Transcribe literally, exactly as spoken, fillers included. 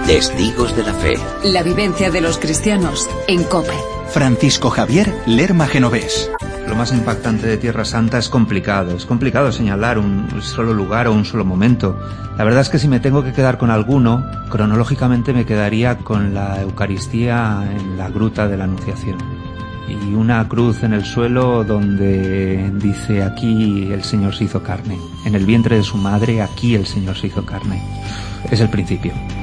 Testigos de la Fe. La vivencia de los cristianos en COPE. Francisco Javier Lerma Genovés. Lo más impactante de Tierra Santa es complicado. Es complicado señalar un solo lugar o un solo momento. La verdad es que si me tengo que quedar con alguno, cronológicamente me quedaría con la Eucaristía en la Gruta de la Anunciación. Y una cruz en el suelo donde dice: aquí el Señor se hizo carne. En el vientre de su madre, aquí el Señor se hizo carne. Es el principio.